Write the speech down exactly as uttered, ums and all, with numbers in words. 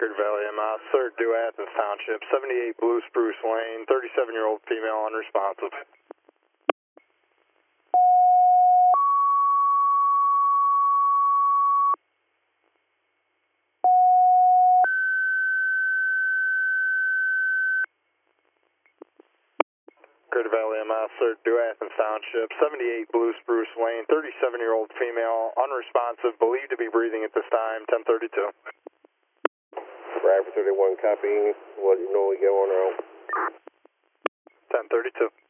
Crater Valley M S, third due Athens Township, seventy-eight Blue Spruce Lane, thirty-seven-year-old female unresponsive. Crater Valley M S, third due Athens Township, seventy-eight Blue Spruce Lane, thirty-seven-year-old female unresponsive, believed to be breathing at this time, ten thirty-two. Bradford thirty-one, copy. What do you know we go on around? ten thirty-two.